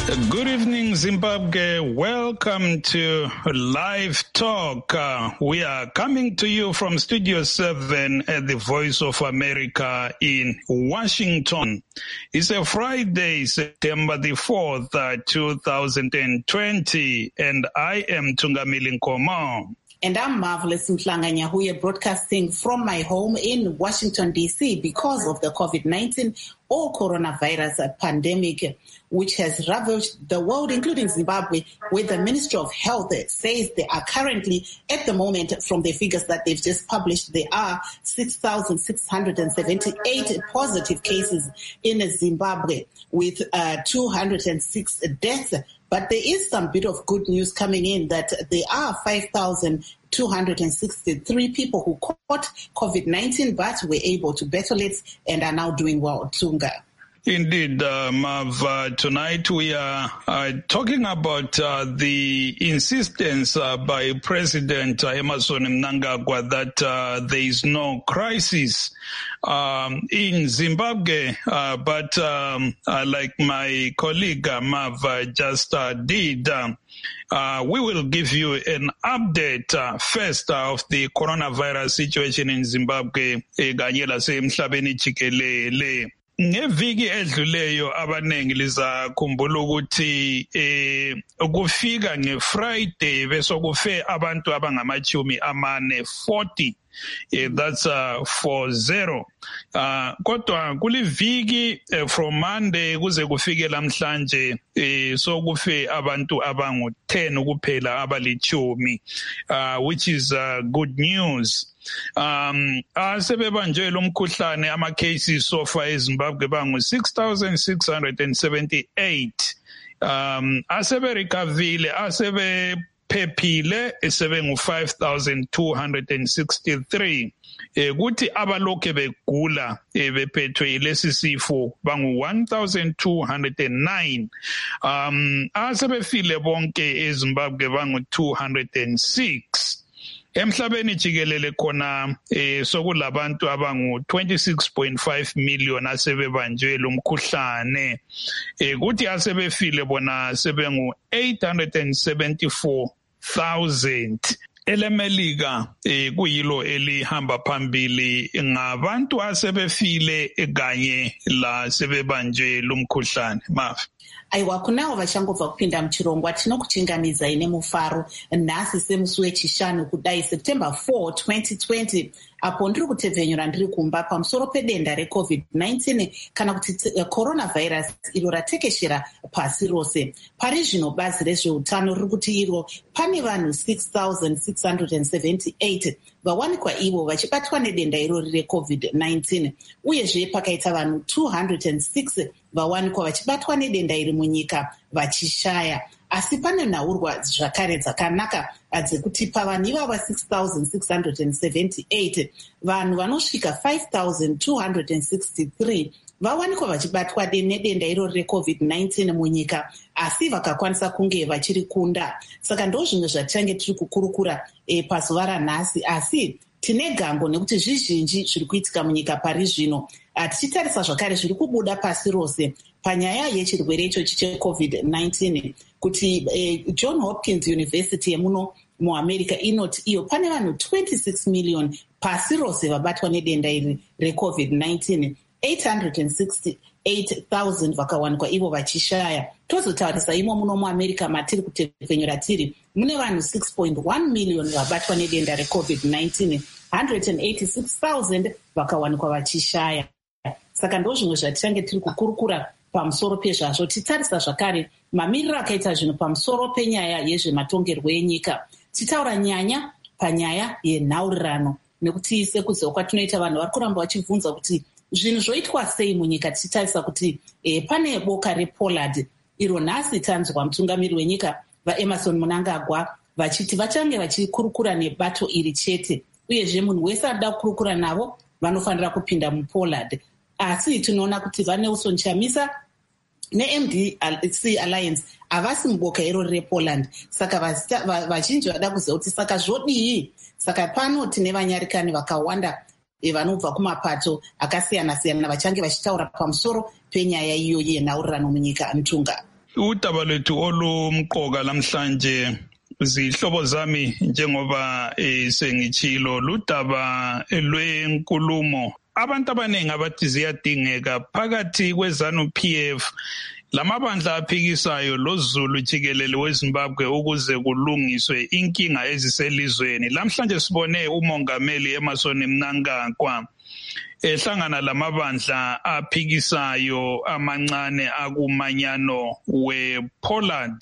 Good evening, Zimbabwe. Welcome to Live Talk. We are coming to you from Studio 7 at the Voice of America in Washington. It's a Friday, September the 4th, 2020, and I am Tungamili Nkomo. And I'm Marvelous Mhlanga Nyahuye, broadcasting from my home in Washington, D.C. because of the COVID-19 or coronavirus pandemic, which has ravaged the world, including Zimbabwe, where the Ministry of Health says they are currently, at the moment, from the figures that they've just published, there are 6,678 positive cases in Zimbabwe with 206 deaths. But there is some bit of good news coming in that there are 5,263 people who caught COVID-19 but were able to battle it and are now doing well. Tunga. Indeed, Mav, tonight we are talking about the insistence by President Emmerson Mnangagwa that there is no crisis in Zimbabwe, but like my colleague Mav just did, we will give you an update first of the coronavirus situation in Zimbabwe, ngeviki edluleyo abanengi lizakhumbula ukuthi ukufika ngeFriday bese kufe abantu abangamachumi amane 40. That's 40. Kodwa kuliviki from Monday kuze kufike lamhlanje so kufe abantu abangu 10 kuphela abalichumi, which is good news. Asebebanjwe lo mkhuhlane ama cases so far eZimbabwe bangu 6,678. Asebe recoverile, asebe phephile sebengu 5,263. Kuthi abalokhe begula bephethwe ilesi sifo bangu 1,209. Asebefile bonke eZimbabwe bangu 206. Emhlabeni jikelele khona sokulabantu abangu 26.5 million asebebanjwe lo mkhuhlane, kuthi asebefile bona sebengu 874,000. EleMelika kuyilo elihamba phambili ngabantu asebefile kanye la sebebanjwe lo mkhuhlane. Mafi aiwa kunawo vachangobva kupinda muchirongwa tinokuchingamidza ine mufaro nhasi semusi wechishanu kudai September 4, 2020, apo ndiri kutevhenyura ndiri kumba pamusoro pedenda reCovid-19 kana kuti coronavirus iro ratekeshera pasi rose. Pari zvino bazi rezveutano riri kuti iro pane vanhu 6,678 vawanikwa ivo vachibatwa nedenda irori reCovid-19, uyezve pakaita vanhu 206 vawanikwa vachibatwa nedenda iri munyika vachishaya. Asi pane nhaurwa zvakare dzakanaka dzekuti pavanhu ivava 6,678 vanhu vanosvika 5,263 vawanikwa vachibatwa nedenda irori reCovid-19 munyika, asi vakakwanisa kunge vachirikunda. Saka ndo zvimwe zvatichange tiri kukurukura pazuva ranhasi, asi tine gango nekuti zvizhinji zviri kuitika munyika pari zvino. Tichitarisa zvakare zviri kubuda pasi rose panyaya yechirwere ichochi cheCovid-19 kuti John Hopkins University yemuno muAmerica inoti iyo pane vanhu 26 million pasi rose vabatwa nedenda iri reCovid-19, 868,000 vakawanikwa ivo vachishaya. Tozotaurisa imo muno muAmerica matiri kutevhenyura tiri mune vanhu 6.1 million vabatwa nedenda reCovid-19, 186,000 vakawanikwa vachishaya. Saka ndo zvimwe zvatichange tiri kukurukura pamusoro pezvazvo. Titarisa zvakare mamiriro akaita zvinhu pamusoro penyaya yezvematongerwo enyika. Titaura nyanya panyaya yenhaurirano, nekuti sekuziva kwatinoita vanhu vari kuramba vachibvunza kuti zvinhu zvoitwa sei munyika. Tichitarisa kuti pane boka rePollard iro nhasi tanzwa mutungamiri wenyika vaEmmerson Mnangagwa vachiti vachange vachikurukura nebato iri chete, uyezve munhu wese anoda kukurukura navo vanofanira kupinda muPollard. Asi tinoona kuti vaNelson Chamisa neMDC Alliance havasi muboka irori rePollard, saka vazhinji vada kuziva kuti saka zvodii. Saka pano tine vanyarikani vakawanda vanobva kumapato akasiyana-siyana vachange vachitaura pamusoro penyaya iyoyi yenhaurirano munyika. Mtunga udaba lethu olumqoka lamhlanje zihlobo zami njengoba sengitshilo ludaba lwenkulumo abantu abaningi abathi ziyadingeka phakathi kweZANU-PF lamabandla aphikisayo loZulu jikelele weZimbabwe ukuze kulungiswe inkinga eziselizweni. Lamhlanje sibone umongameli Emmerson Mnangagwa ehlangana lamabandla aphikisayo amancane akumanyano wePoland.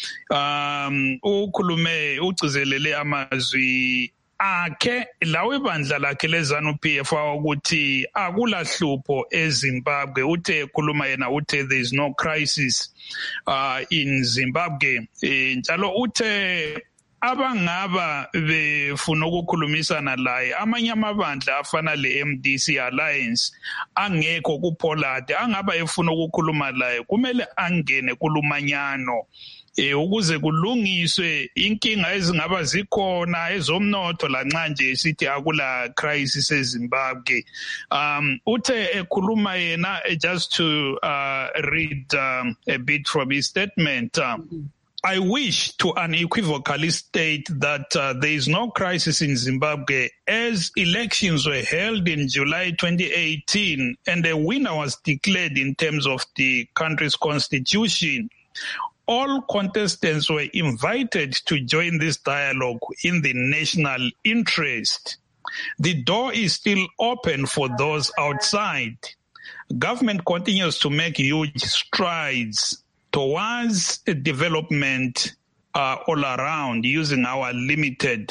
Ukhulume ugcizelele amazwi akhe lawe bandla lakhe leZANU-PF ukuthi akulahlupho eZimbabwe. Uthe ekhuluma yena uthe there is no crisis in Zimbabwe. Njalo uthe abangaba befuna ukukhulumisana laye amanye amabandla afana le-MDC Alliance angekho kuPoland angaba efuna ukukhuluma laye kumele angene kulumanyano ukuze kulungiswe inkinga ezingaba zikhona ezomnotho lanxa nje sithi akula crisis eZimbabwe. Uthe ekhuluma yena just to read a bit from his statement. I wish to unequivocally state that there is no crisis in Zimbabwe as elections were held in July 2018 and a winner was declared in terms of the country's constitution. All contestants were invited to join this dialogue in the national interest. The door is still open for those outside. Government continues to make huge strides towards development all around using our limited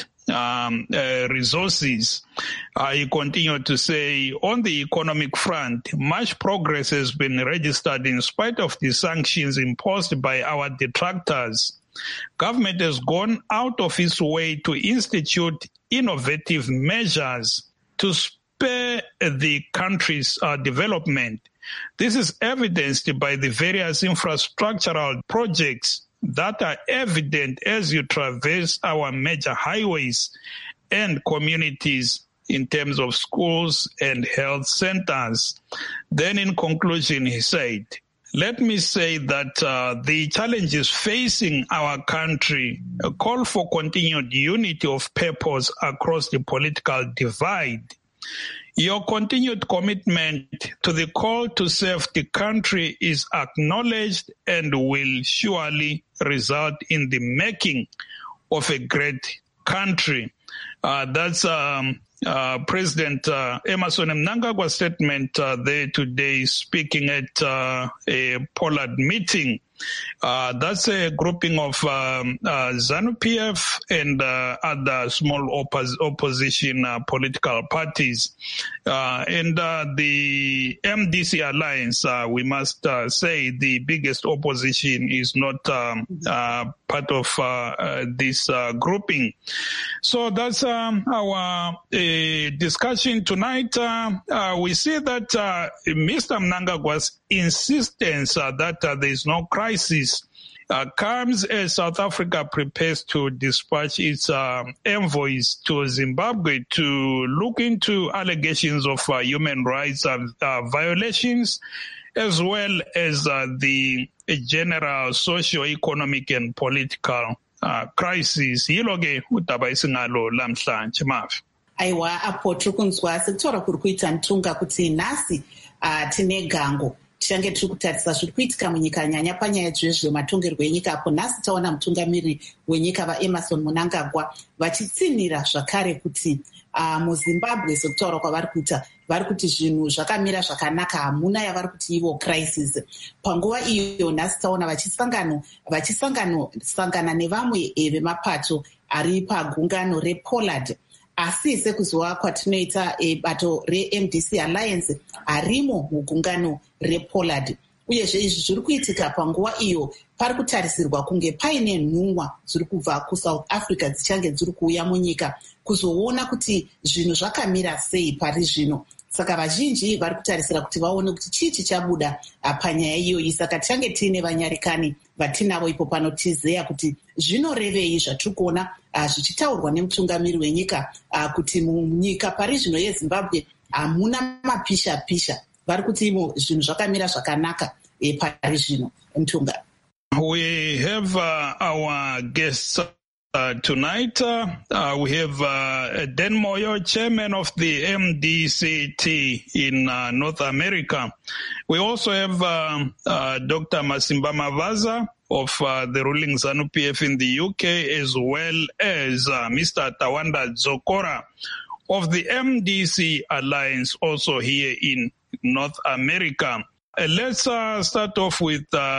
resources. He continued to say, on the economic front, much progress has been registered in spite of the sanctions imposed by our detractors. Government has gone out of its way to institute innovative measures to spur the country's development. This is evidenced by the various infrastructural projects that are evident as you traverse our major highways and communities in terms of schools and health centers. Then in conclusion, he said, let me say that the challenges facing our country call for continued unity of purpose across the political divide. Your continued commitment to the call to serve the country is acknowledged and will surely result in the making of a great country. That's President Emmerson Mnangagwa's statement there today speaking at a Poland meeting. That's a grouping of ZANU-PF and other small opposition political parties. And the MDC Alliance, we must say the biggest opposition is not part of this grouping. So that's our discussion tonight. We see that Mr. Mnangagwa's insistence that there is no crisis comes as South Africa prepares to dispatch its envoys to Zimbabwe to look into allegations of human rights violations, as well as the general socio-economic and political crisis. Yiloke udaba isingalo lamhlanje mavi. Aiwa apo tirikunzwa sekutaura kuri kuita Ntunga kuti nhasi tine gango tichange tiri kutarisa zviri kuitika munyika nyanya panyaya dzezvematongerwo enyika apo nhasi taona mutungamiri wenyika vaEmmerson Mnangagwa vachitsinhira zvakare kuti muZimbabwe sekutaura kwavari kuita vari kuti zvinhu zvakamira zvakanaka hamuna yavari kuti ivo crisis. Panguva iyo nhasi taona vachisangana nevamwe vemapato ari pagungano rePoland. Asi sekuziva kwatinoita bato reMDC Alliance harimo mugungano rePoland. Uyezve izvi zviri kuitika panguva iyo pari kutarisirwa kunge paine nhumwa dziri kubva kuSouth Africa dzichange dziri kuuya munyika kuzoona kuti zvinhu zvakamira sei pari zvino. Saka vazhinji vari kutarisira kuti vaone kuti chii chichabuda panyaya iyoyi. Saka tichange tiine vanyarikani vatinavo ipo panotizeya kuti zvinorevei zvatiri kuona zvichitaurwa nemutungamiri wenyika kuti munyika pari zvino yeZimbabwe hamuna mapisha-pisha. Vari kuti imo zvinhu zvakamira zvakanaka pari zvino. Mtunga. We have our guests tonight. We have Dan Moyo, chairman of the MDCT in North America. We also have Dr. Masimba Mavaza of the ruling ZANU-PF in the UK, as well as Mr. Tawanda Zokora of the MDC Alliance, also here in North America. Let's start off with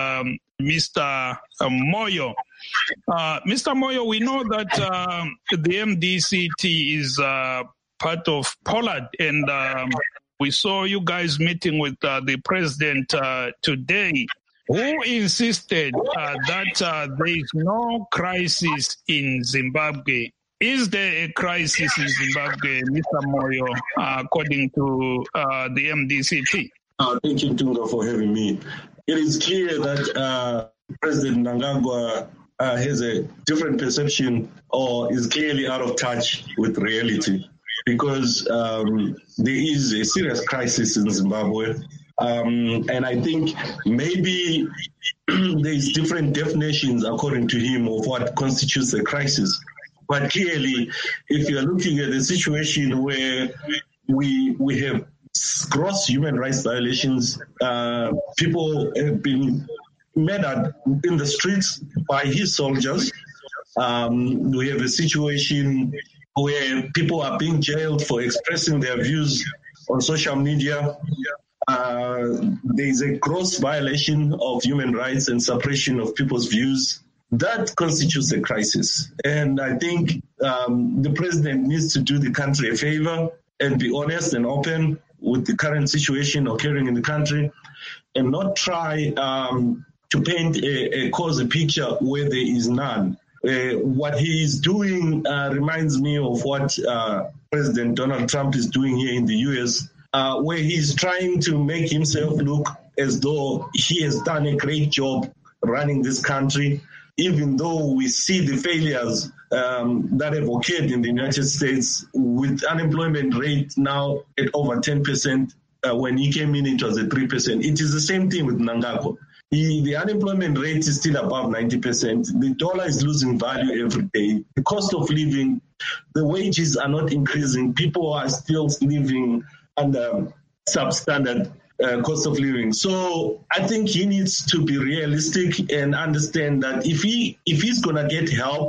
Mr. Moyo. Mr. Moyo, we know that the MDCT is part of Pollard, and we saw you guys meeting with the president today, who insisted that there is no crisis in Zimbabwe. Is there a crisis in Zimbabwe, Mr. Moyo, according to the MDCT? Thank you, Tunga, for having me. It is clear that President Mnangagwa has a different perception or is clearly out of touch with reality, because there is a serious crisis in Zimbabwe. And I think maybe there is different definitions, according to him, of what constitutes a crisis. But clearly, if you're looking at a situation where we have gross human rights violations, people have been murdered in the streets by his soldiers. We have a situation where people are being jailed for expressing their views on social media. There is a gross violation of human rights and suppression of people's views. That constitutes a crisis. And I think the president needs to do the country a favor and be honest and open with the current situation occurring in the country, and not try to paint a picture where there is none. What he is doing reminds me of what President Donald Trump is doing here in the U.S., where he's trying to make himself look as though he has done a great job running this country, even though we see the failures that have occurred in the United States, with unemployment rate now at over 10%. When he came in, it was at 3%. It is the same thing with Mnangagwa. The unemployment rate is still above 90%. The dollar is losing value every day. The cost of living, the wages are not increasing. People are still living under substandard cost of living. So I think he needs to be realistic and understand that if he's going to get help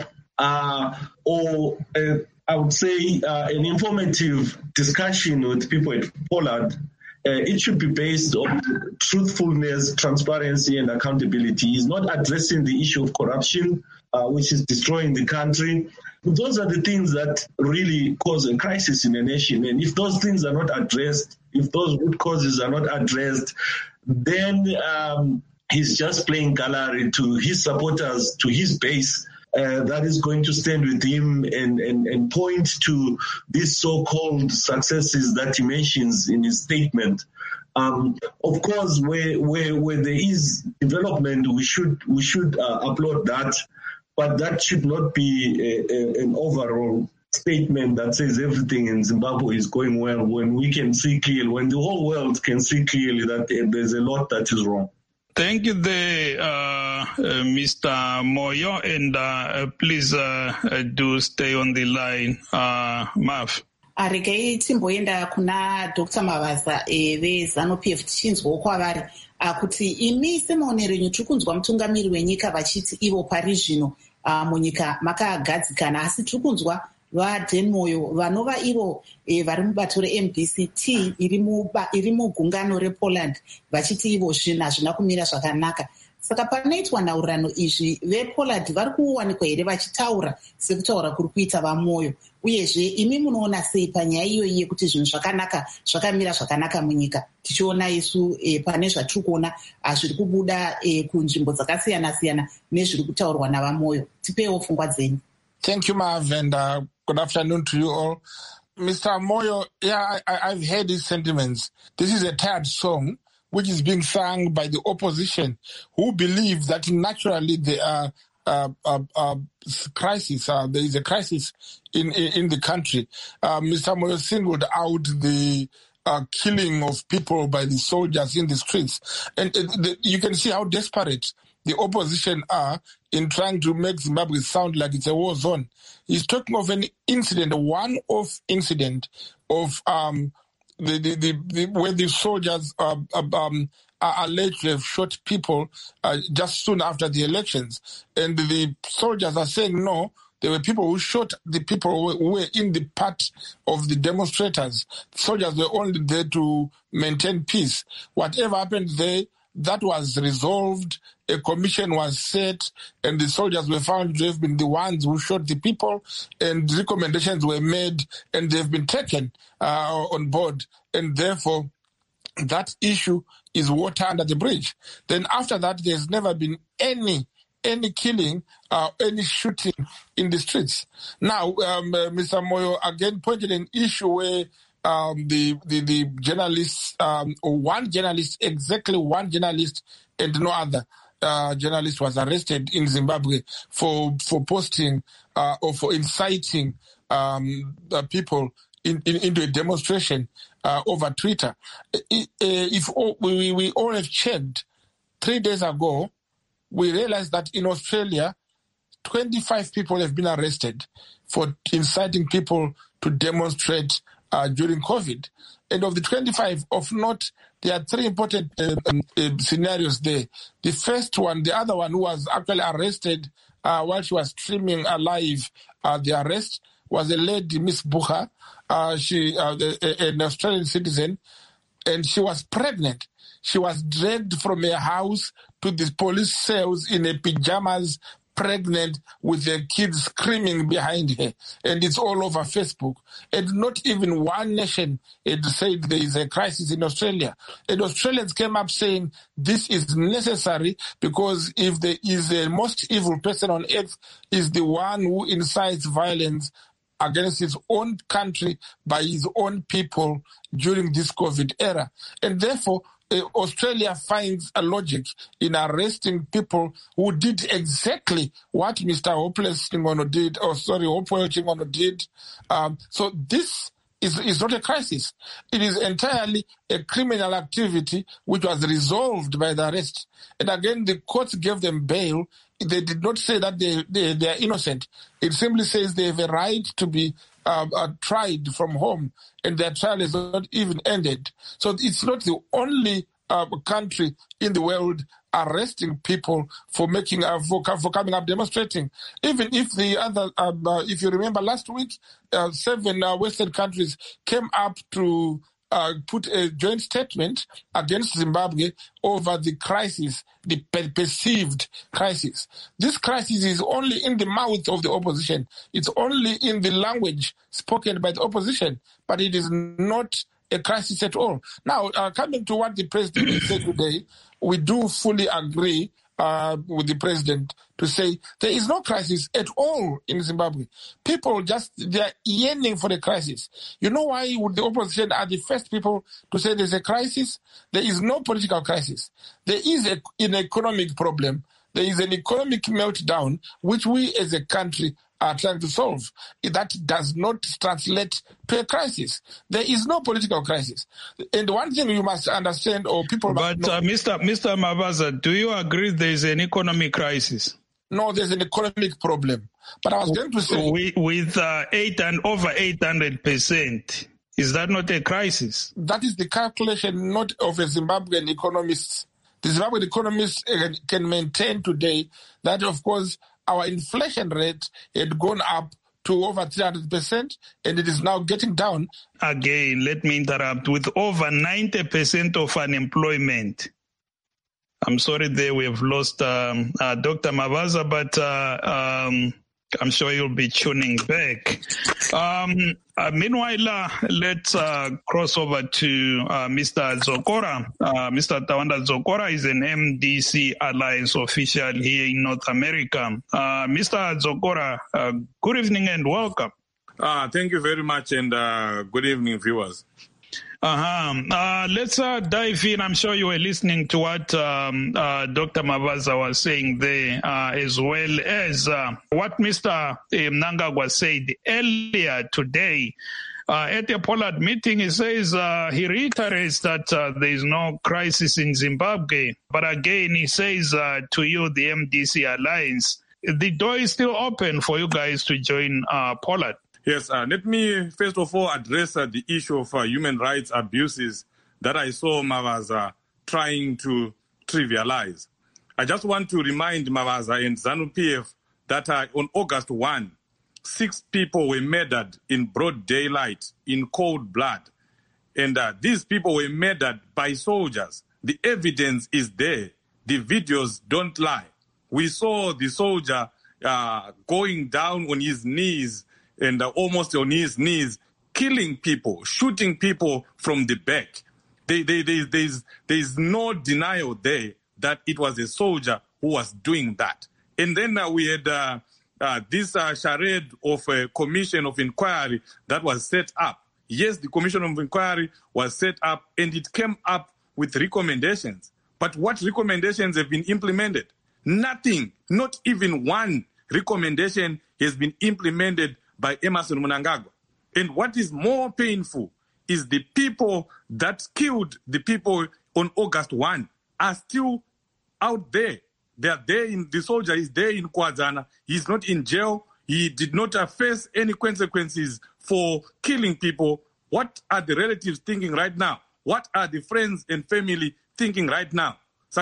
or I would say an informative discussion with people at Pollard, it should be based on truthfulness, transparency, and accountability. He's not addressing the issue of corruption, which is destroying the country. Those are the things that really cause a crisis in a nation. And if those things are not addressed, if those root causes are not addressed, then he's just playing gallery to his supporters, to his base, that is going to stand with him and point to these so-called successes that he mentions in his statement. Of course, where there is development, we should applaud that, but that should not be an overall statement that says everything in Zimbabwe is going well, when we can see clearly, when the whole world can see clearly that there's a lot that is wrong. Thank you there, Mr. Moyo, and please do stay on the line. Mav. Regai timboenda kuna Dr. Mavaza veZANU-PF tichinzwawo kwavari kuti imi semaonero enyu tiri kunzwa mutungamiri wenyika vachiti ivo pari zvino munyika makagadzikana, asi tiri kunzwa vaDan Moyo vanova ivo vari mubato reMDCT iri mugungano rePoland vachiti ivo zvinhu hazvina kumira zvakanaka. Saka panoitwa nhaurirano izvi, vePoland vari kuwanikwa here vachitaura sekutaura kuri kuita vaMoyo? Uyezve imi munoona sei panyaya iyoyi yekuti zvinhu zvakamira zvakanaka munyika, tichiona isu pane zvatiri kuona zviri kubuda kunzvimbo dzakasiyana-siyana nezviri kutaurwa navaMoyo? Tipewo pfungwa dzenyu. Thank you, Mav, and good afternoon to you all. Mr. Moyo, yeah, I've heard his sentiments. This is a tired song which is being sung by the opposition, who believe that naturally there are crisis. There is a crisis in the country. Mr. Moyo singled out the killing of people by the soldiers in the streets, and you can see how desperate the opposition are in trying to make Zimbabwe sound like it's a war zone. He's talking of an incident, a one-off incident of where the soldiers are alleged to have shot people just soon after the elections. And the soldiers are saying no. There were people who shot the people who were in the part of the demonstrators. Soldiers were only there to maintain peace. Whatever happened there, that was resolved. A commission was set, and the soldiers were found to have been the ones who shot the people, and recommendations were made, and they've been taken on board. And therefore, that issue is water under the bridge. Then after that, there's never been any killing, any shooting in the streets. Now, Mr. Moyo again pointed an issue where the journalists, one journalist and no other journalist was arrested in Zimbabwe for posting or for inciting people into a demonstration over Twitter. If we all have checked 3 days ago, we realized that in Australia, 25 people have been arrested for inciting people to demonstrate during COVID. And of the 25, of note, there are three important scenarios there. The first one, the other one who was actually arrested while she was streaming live the arrest, was a lady, Miss Bucha, an Australian citizen, and she was pregnant. She was dragged from her house to the police cells in her pajamas, pregnant, with her kids screaming behind her. And it's all over Facebook. And not even one nation had said there is a crisis in Australia. And Australians came up saying this is necessary because if there is a most evil person on earth, is the one who incites violence against his own country by his own people during this COVID era. And therefore, Australia finds a logic in arresting people who did exactly what Mr. Hopeless Chingono did, Hopewell Chingono did. So this is not a crisis. It is entirely a criminal activity which was resolved by the arrest. And again, the courts gave them bail. They did not say that they are innocent. It simply says they have a right to be tried from home, and their trial is not even ended. So it's not the only country in the world arresting people for making for coming up demonstrating. Even if the other, if you remember last week, 7 Western countries came up to put a joint statement against Zimbabwe over the crisis, the perceived crisis. This crisis is only in the mouth of the opposition. It's only in the language spoken by the opposition, but it is not a crisis at all. Now, coming to what the president said today, we do fully agree with the president to say there is no crisis at all in Zimbabwe. People they're yearning for a crisis. You know why the opposition are the first people to say there's a crisis? There is no political crisis. There is an economic problem. There is an economic meltdown, which we as a country are trying to solve. That does not translate to a crisis. There is no political crisis. And one thing you must understand, or people must know... Mr. Mabaza, do you agree there is an economic crisis? No, there's an economic problem. But I was going to say... With over 800%, is that not a crisis? That is the calculation not of a Zimbabwean economist. The Zimbabwean economists can maintain today that, of course, our inflation rate had gone up to over 300%, and it is now getting down. Again, let me interrupt. With over 90% of unemployment, I'm sorry there we have lost Dr. Mabaza, but I'm sure you'll be tuning back. Meanwhile, let's cross over to Mr. Zokora. Mr. Tawanda Zokora is an MDC Alliance official here in North America. Mr. Zokora, good evening and welcome. Thank you very much, and good evening, viewers. Let's dive in. I'm sure you were listening to what Dr. Mabaza was saying there, as well as what Mr. Mnangagwa said earlier today At the Pollard meeting, he says he reiterates that there is no crisis in Zimbabwe. But again, he says to you, the MDC Alliance, the door is still open for you guys to join Pollard. Yes, let me first of all address the issue of human rights abuses that I saw Mavaza trying to trivialize. I just want to remind Mavaza and ZANU-PF that on August 1, 6 people were murdered in broad daylight, in cold blood. And these people were murdered by soldiers. The evidence is there. The videos don't lie. We saw the soldier going down on his knees and almost on his knees, killing people, shooting people from the back. There's no denial there that it was a soldier who was doing that. And then we had this charade of a commission of inquiry that was set up. Yes, the commission of inquiry was set up and it came up with recommendations. But what recommendations have been implemented? Nothing, not even one recommendation has been implemented by Emmerson Mnangagwa. And what is more painful is the people that killed the people on August 1 are still out there. They are there. The soldier is there in Kwazana. He's not in jail. He did not face any consequences for killing people. What are the relatives thinking right now? What are the friends and family thinking right now?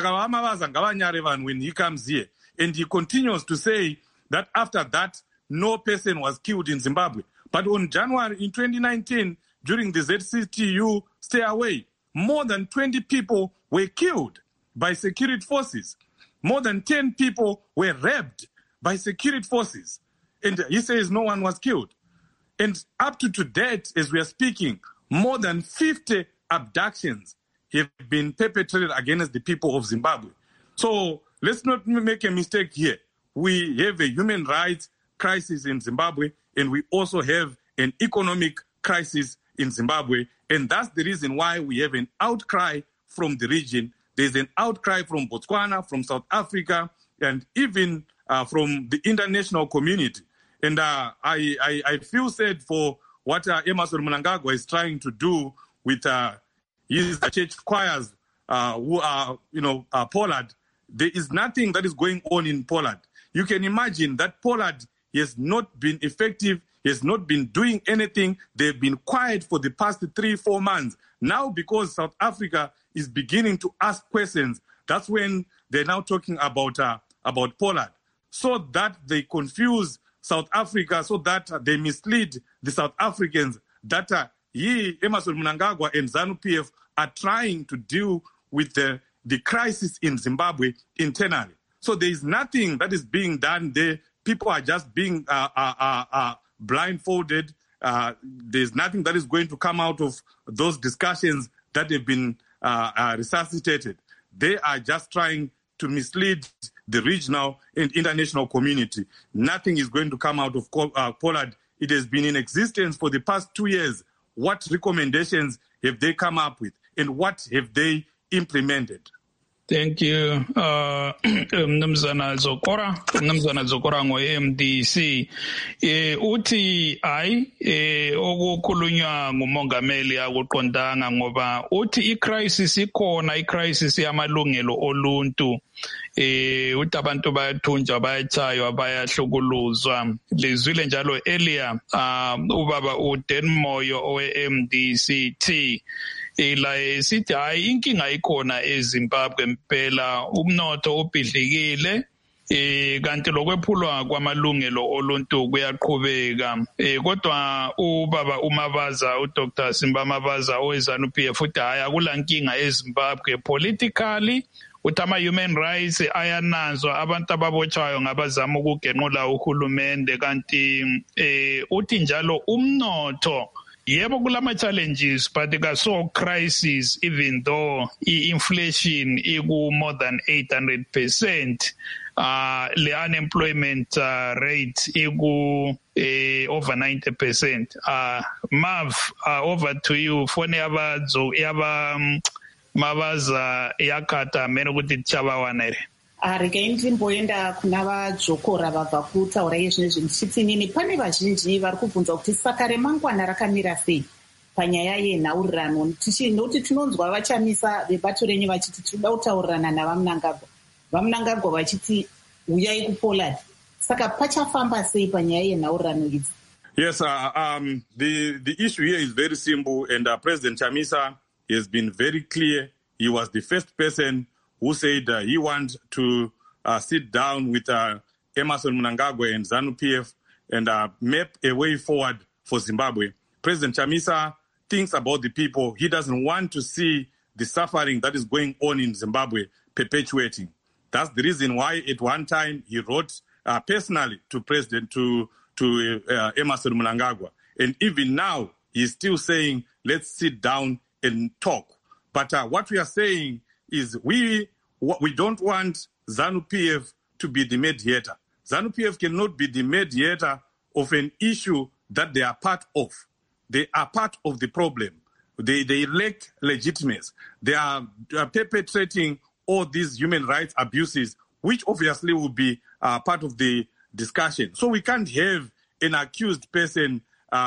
When he comes here and he continues to say that after that, no person was killed in Zimbabwe. But on January in 2019, during the ZCTU Stay Away, more than 20 people were killed by security forces. More than 10 people were raped by security forces. And he says no one was killed. And up to date, as we are speaking, more than 50 abductions have been perpetrated against the people of Zimbabwe. So let's not make a mistake here. We have a human rights crisis in Zimbabwe, and we also have an economic crisis in Zimbabwe. And that's the reason why we have an outcry from the region. There's an outcry from Botswana, from South Africa, and even from the international community. And I feel sad for what Emmerson Mnangagwa is trying to do with his church choirs who are, Pollard. There is nothing that is going on in Pollard. You can imagine that Pollard has not been effective. He has not been doing anything. They've been quiet for the past 3-4 months. Now, because South Africa is beginning to ask questions, that's when they're now talking about Pollard, so that they confuse South Africa, so that they mislead the South Africans, that Emmerson Mnangagwa and ZANU-PF are trying to deal with the crisis in Zimbabwe internally. So there is nothing that is being done there. People are just being blindfolded. There's nothing that is going to come out of those discussions that have been resuscitated. They are just trying to mislead the regional and international community. Nothing is going to come out of Pollard. It has been in existence for the past 2 years. What recommendations have they come up with, and what have they implemented? Thank you, Mnumzana Zokora ngo-MDC. Uthi okukhulunywa ngumongameli akuqondanga ngoba uthi i-crisis ikhona, i-crisis yamalungelo oluntu. Uthi abantu bayathunjwa, bayachaywa, bayahlukuluzwa. Lizwile njalo earlier ubaba uDan Moyo owe-MDCT la sithi hayi inkinga ikhona eZimbabwe impela, umnotho ubhidlikile kanti lokwephulwa kwamalungelo oluntu kuyaqhubeka. Kodwa ubaba uMabaza, uDr. Simba Mabaza oweZANU-PF uthi hayi akula nkinga eZimbabwe politically. Uthi ama-human rights ayanazwa, abantu ababotshwayo ngabazama ukugenqula uhulumende, kanti uthi njalo umnotho yebo kulama challenges but kaso crisis, even though inflation iku more than 800%, the unemployment rate iku over 90%. Mav, over to you. Fone yaba Mabaza yakata mena ukuthi tshaba wanere. regai ndimboenda kuna vadzokora vabva kutaura izvinezvi ndichiti inini pane vazhinji vari kubvunza kuti saka remangwana rakamira sei panyaya yenhaurirano nokuti tinonzwa vachamisa vebato renyu vachiti tinoda kutaurirana navamunangagwa, vamunangagwa vachiti uyai kupoland, saka pachafamba sei panyaya yenhaurirano idzi? Yes, the issue here is very simple, and President Chamisa has been very clear. He was the first person who said he wants to sit down with Emmerson Mnangagwa and ZANU-PF and map a way forward for Zimbabwe. President Chamisa thinks about the people. He doesn't want to see the suffering that is going on in Zimbabwe perpetuating. That's the reason why at one time he wrote personally to Emmerson Mnangagwa. And even now, he's still saying, let's sit down and talk. But what we are saying is we don't want ZANU-PF to be the mediator. ZANU-PF cannot be the mediator of an issue that they are part of. They are part of the problem. They lack legitimacy. They are perpetrating all these human rights abuses, which obviously will be part of the discussion. So we can't have an accused person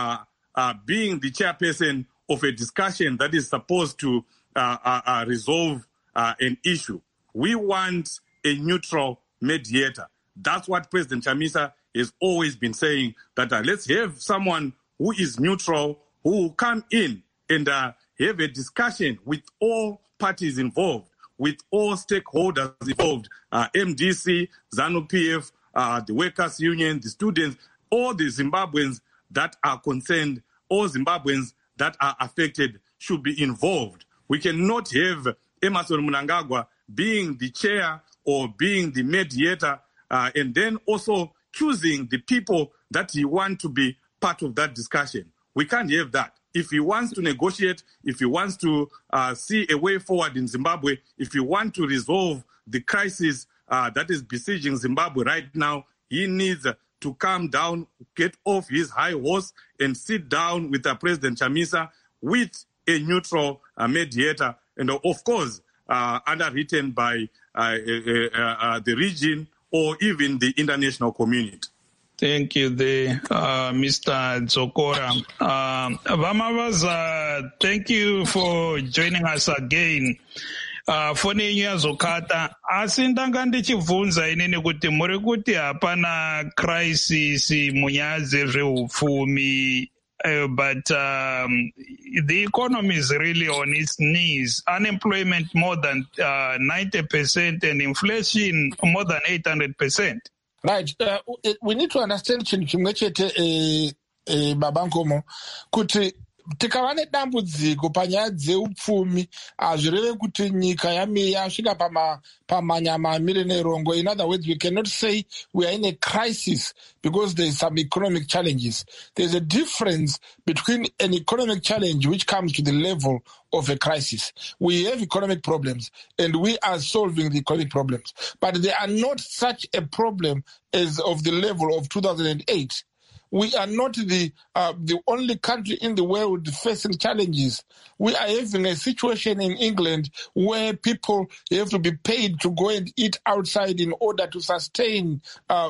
being the chairperson of a discussion that is supposed to resolve an issue. We want a neutral mediator. That's what President Chamisa has always been saying, that let's have someone who is neutral, who will come in and have a discussion with all parties involved, with all stakeholders involved, MDC, ZANU-PF, the workers' union, the students, all the Zimbabweans that are concerned, all Zimbabweans that are affected should be involved. We cannot have Emmerson Mnangagwa being the chair or being the mediator and then also choosing the people that he wants to be part of that discussion. We can't have that. If he wants to negotiate, if he wants to see a way forward in Zimbabwe, if he wants to resolve the crisis that is besieging Zimbabwe right now, he needs to calm down, get off his high horse, and sit down with President Chamisa with a neutral mediator, and of course, underwritten by the region or even the international community. Thank you, Mr. Dzokora. Vamavaza, thank you for joining us again. Foni yenyu yazokata, asi ndanga ndichibvunza inini kuti muri kuti hapana crisis munyaya dzezveupfumi, but the economy is really on its knees. Unemployment more than 90% and inflation more than 800%. Right. We need to understand chimwe chete Babankomo kuti tikava nedambudziko panyaya dzeupfumi hazvireve kuti nyika yasvika pamanyama amire nerongo. In other words, we cannot say we are in a crisis because there is some economic challenges. There's a difference between an economic challenge which comes to the level of a crisis. We have economic problems and we are solving the economic problems, but they are not such a problem as of the level of 2008. We are not the only country in the world facing challenges. We are having a situation in England where people have to be paid to go and eat outside in order to sustain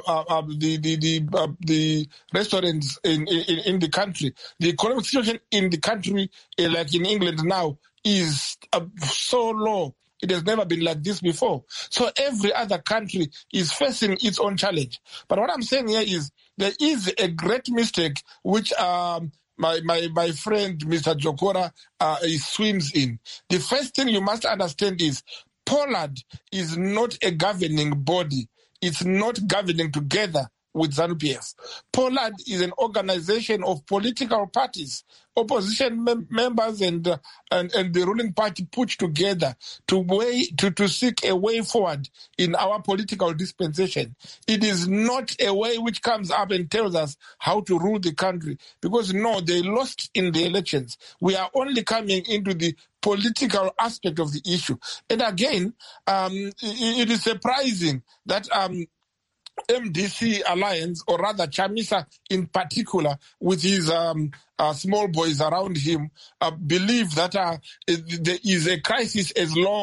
the restaurants in the country. The economic situation in the country, like in England now, is so low. It has never been like this before. So every other country is facing its own challenge. But what I'm saying here is there is a great mistake which my friend Mr. Dzokora swims in. The first thing you must understand is Poland is not a governing body. It's not governing together with ZANU-PF. Poland is an organization of political parties, opposition members and the ruling party put together to seek a way forward in our political dispensation. It is not a way which comes up and tells us how to rule the country, because no, they lost in the elections. We are only coming into the political aspect of the issue. And again, it is surprising that MDC alliance, or rather Chamisa in particular, with his small boys around him, believe that there is a crisis as long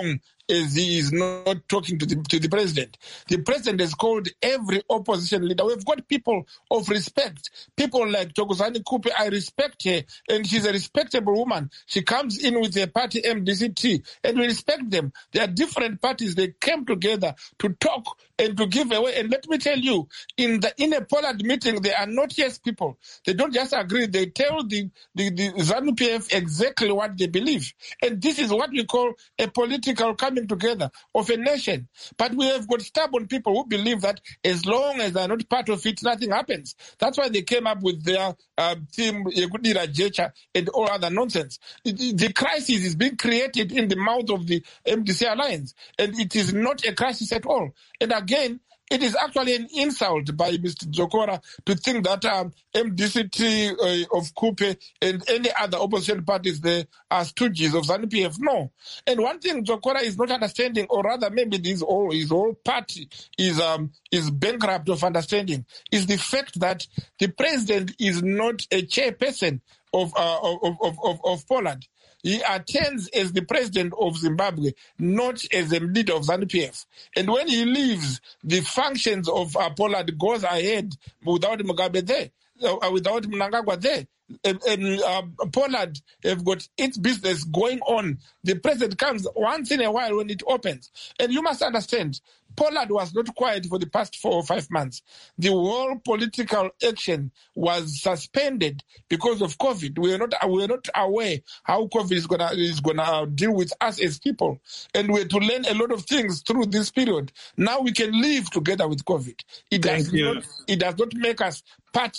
as he is not talking to the president. The president has called every opposition leader. We've got people of respect. People like Thokozani Kupe, I respect her, and she's a respectable woman. She comes in with her party MDCT, and we respect them. They are different parties. They came together to talk and to give away. And let me tell you, in a Pollard meeting, they are not yes people. They don't just agree. They tell the ZANU-PF exactly what they believe. And this is what we call a political coming together of a nation. But we have got stubborn people who believe that as long as they're not part of it, nothing happens. That's why they came up with their team, Yekudira Jecha, and all other nonsense. The crisis is being created in the mouth of the MDC Alliance, and it is not a crisis at all. And again, it is actually an insult by Mr. Jokora to think that MDCT of Kupe and any other opposition parties there are stooges of ZANU-PF. No. And one thing Jokora is not understanding, or rather maybe his whole party is bankrupt of understanding, is the fact that the president is not a chairperson of Pollard. He attends as the president of Zimbabwe, not as a leader of ZANU-PF. And when he leaves, the functions of Pollard goes ahead without Mugabe there, without Mnangagwa there. And Pollard have got its business going on. The president comes once in a while when it opens. And you must understand, Pollard was not quiet for the past 4 or 5 months. The whole political action was suspended because of COVID. We are not aware how COVID is gonna deal with us as people, and we have to learn a lot of things through this period. Now we can live together with COVID. It does not make us part.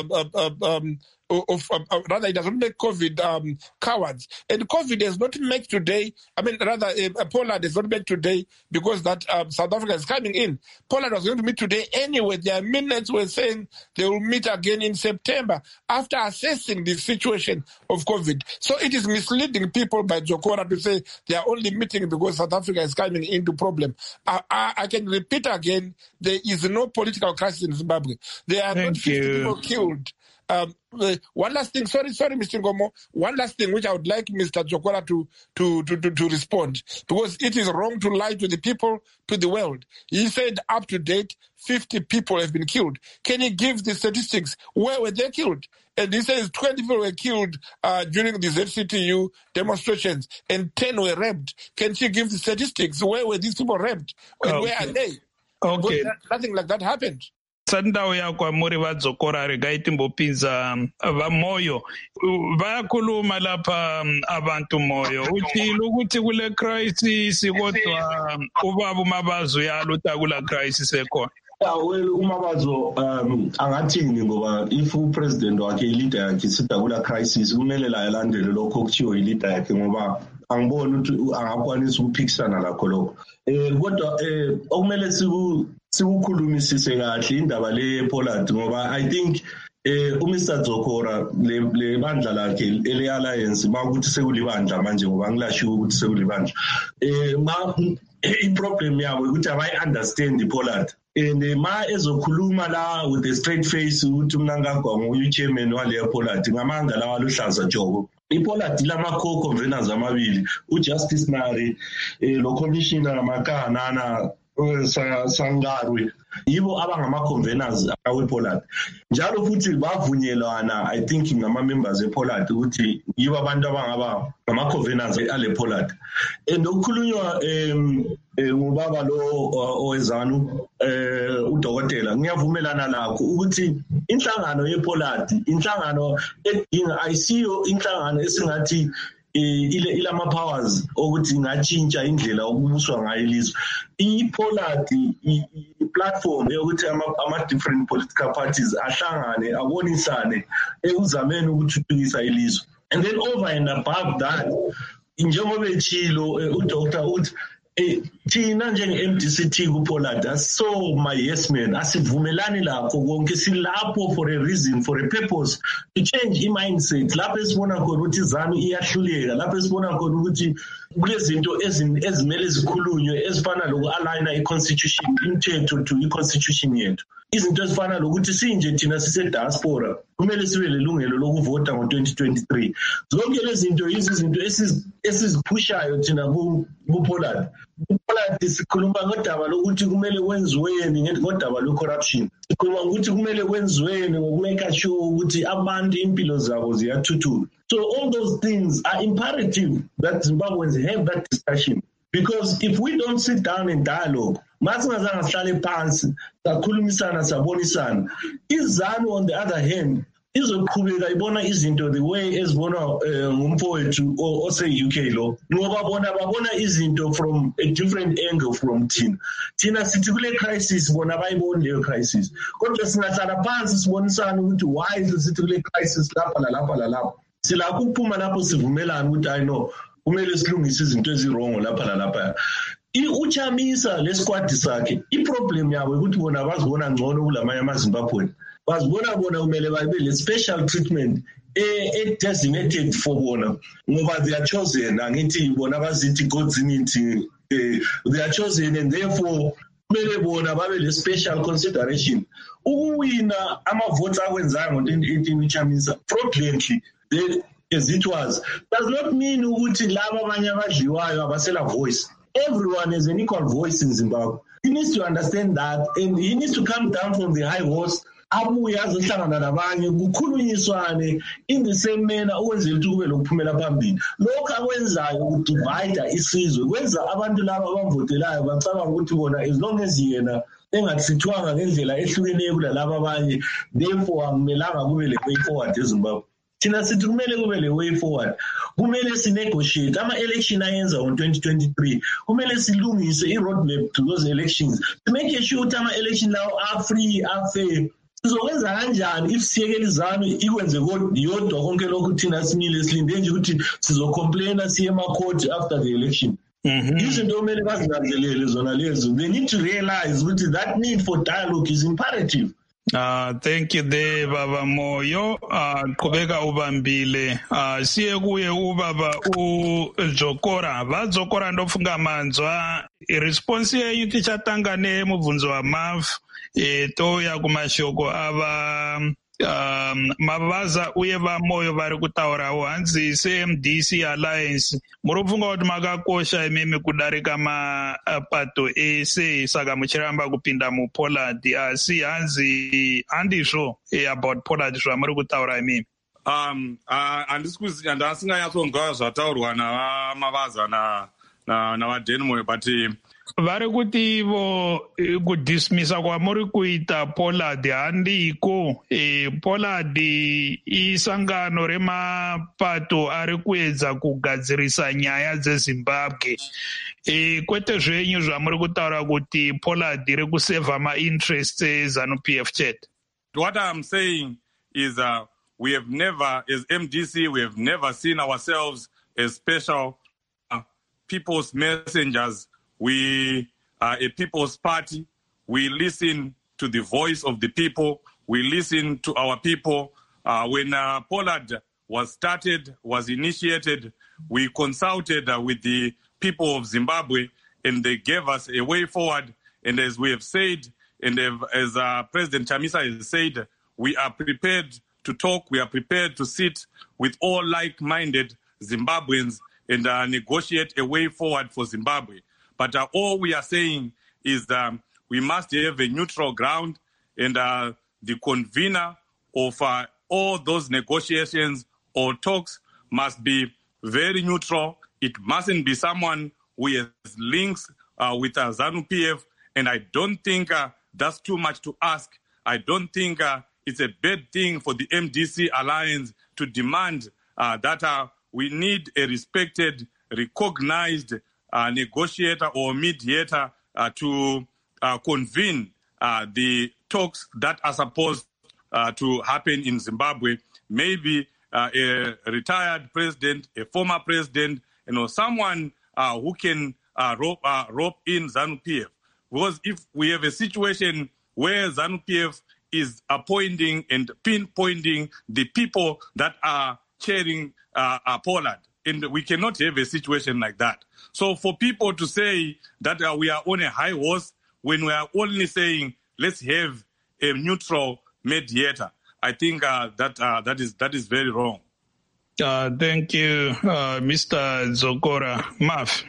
Rather, it doesn't make COVID cowards. And COVID does not make today, Pollard does not make today because that South Africa is coming in. Pollard was going to meet today anyway. Their minutes were saying they will meet again in September after assessing the situation of COVID. So it is misleading people by Jokora to say they are only meeting because South Africa is coming into problem. I can repeat again, there is no political crisis in Zimbabwe. There are not 50 people killed. One last thing, sorry, Mr. Ngomo. One last thing which I would like Mr. Jokora to respond, because it is wrong to lie to the people, to the world. He said up to date, 50 people have been killed. Can he give the statistics? Where were they killed? And he says 20 people were killed during the ZCTU demonstrations and 10 were raped. Can she give the statistics? Where were these people raped? And where are they? Okay. Nothing like that happened. Sandau yakwa muri vadzokora regai timbopinza vamoyo vayakhuluma lapha abantu moyo utshilo ukuthi kule crisis kodwa ubaba uMabazo yalo utakula crisis ekhona. Well, uMabazo angathini ngoba if upresident wakhe leader yakhe sitakula crisis kumele la yalandele lokho kuthiwa leader yakhe ngoba angiboni ukuthi angakwanisa ukuphikisana lakho lokho. Kodwa okumele sikukhulumisise kahle indaba le Pollard ngoba I think uMr Jokora le bandla lakhe ele alliance makuthi sekulibandla manje ngoba ngilashiwe ukuthi sekulibandla i-problem yabo ukuthi abayi understand Pollard and ma ezokhuluma la with a straight face ukuthi Mnangagwa nguchairman wale Pollard ngamanga lawa luhlaza jobo. IPollard lama co-conveners amabili uJustice Nari lo commissioner Makana Sangarwe yibo abangama-conveners awe-Pollard njalo futhi bavunyelwana I think ngama-members e-Pollard ukuthi yibo abantu abangaba ngama-conveners ale-Pollard and okukhulunywa ngubaba lo owezanu udokotela ngiyavumelana lakho ukuthi inhlangano ye-Pollard inhlangano edinga ayisiyo inhlangano esingathi ilama powers ukuthi ingatshintsha indlela okubuswa ngayo ilizwe. I-Pollard i-platform yokuthi ama different political parties ahlangane abonisane ekuzameni ukuthuthukisa ilizwe. And then over and above that njengoba echilo udoctor uthi thina njenge-MDCT kuPollard so my yes man asivumelani lapho konke silapho for a reason, for a purpose to change i-mindset lapho esibona khona ukuthi ZANU iyahluleka lapho esibona khona ukuthi kulezinto ezimele zikhulunywe ezifana loku-aligna i-constitution imithetho to i-constitution yethu izinto ezifana lokuthi sinje thina sise-diaspora kumele sibe lelungelo lokuvota ngo-2023. Zonke lezi zinto izinto esiziphushayo thina ku-Pollard. Ku-Pollard sikhuluma ngodaba lokuthi kumele kwenziweni ngodaba lwe-corruption. Sikhuluma ukuthi kumele kwenziweni ngokumeka sure ukuthi abantu impilo zabo ziyathuthuka. So all those things are imperative that Zimbabweans have that discussion. Because if we don't sit down in dialogue, masingazange sihlale phansi sakhulumisana sabonisana, iZANU on the other hand izoqhubeka ibona izinto the way ezibona ngumfowethu ose-UK lo, ngoba babona izinto from a different angle from thina sithi kule crisis bona bayiboni leyo crisis, kodwa singahlala phansi sibonisana ukuthi why sithi kule crisis lapha lalapha silakho ukuphuma lapho sivumelana ukuthi I know kumele silungise izinto ezirongo lapha lalapha. Uchamisa lesquad sakhe iproblem yabo ukuthi bona bazibona ngcono kulamanye amaZimbabwean, bazibona bona kumele babe le special treatment designated for bona ngoba they are chosen, angithi bona bazithi God's unity, they are chosen and therefore kumele bona babe le special consideration. Ukuwina ama-votes akwenzayo ngo-2018 uchamisa fraudulently as it was does not mean ukuthi laba abanye abadliwayo abasela voice. Everyone has an equal voice in Zimbabwe. He needs to understand that, and he needs to come down from the high horse abuye azohlangana nabanye kukhulunyiswane in the same manner ukwenzela ukuthi kube lokuphumela phambili. Lokho akwenzayo ukudivide isizwe kwenza abantu laba abamvotelayo bacabanga ukuthi bona as long as yena engathithwanga ngendlela ehlukeneyo kulalaba abanye, therefore akumelanga kube le way forward eZimbabwe. Thina sithi kumele kube le way forward, kumele sinegotiate ama-election ayenza ngo-2023, kumele silungise i-roadmap to those elections, to make sure ukuthi ama-election lawo are-free, are-fair. Sizokwenza kanjani if siyekela iZANU ikwenze yodwa konke lokhu thina simile silinde nje ukuthi sizocomplaina siye emacourt after the election? Izinto kumele bazinanzelele zona lezo. They need to realize ukuthi that need for dialogue is imperative. Thank you there Baba Moyo. Qhubeka ubambile. Siye kuye ubaba uJokora. Vadzokora ndofunga manzwa response yenyu tichatangane mubvunzo wa MAV toya kumashoko ava Mavaza uye vaMoyo vari kutaurawo hanzi seMDC Alliance muri kupfunga kuti makakosha imimi kudarika mapato ese saka muchiramba kupinda muPollard asi hanzi handizvo about Pollard zvamuri kutaura imimi? Handasinganyatsonzwa zvataurwa naVamavaza navaDenmoyo but vari kuti ivo kudismisa kwamuri kuita Pollard handiko. Pollard isangano remapato ari kuedza kugadzirisa nyaya dzeZimbabwe. Kwete zvenyu zvamuri kutaura kuti Pollard iri kusevha ma-interests eZANU-PF chete. What I'm saying is we have never, as MDC, we have never seen ourselves as special people's messengers. We are a people's party. We listen to the voice of the people. We listen to our people. When Pollard was initiated, we consulted with the people of Zimbabwe, and they gave us a way forward. And as we have said, and as President Chamisa has said, we are prepared to talk. We are prepared to sit with all like-minded Zimbabweans and negotiate a way forward for Zimbabwe. But all we are saying is that we must have a neutral ground, and the convener of all those negotiations or talks must be very neutral. It mustn't be someone who has links with ZANU-PF, and I don't think that's too much to ask. I don't think it's a bad thing for the MDC Alliance to demand that we need a respected, recognized negotiator or mediator to convene the talks that are supposed to happen in Zimbabwe. Maybe a retired president, a former president, someone who can rope in ZANU-PF. Because if we have a situation where ZANU-PF is appointing and pinpointing the people that are chairing Pollard, and we cannot have a situation like that. So for people to say that we are on a high horse when we are only saying let's have a neutral mediator, I think that is very wrong. Thank you, Mr. Zokora. Maf.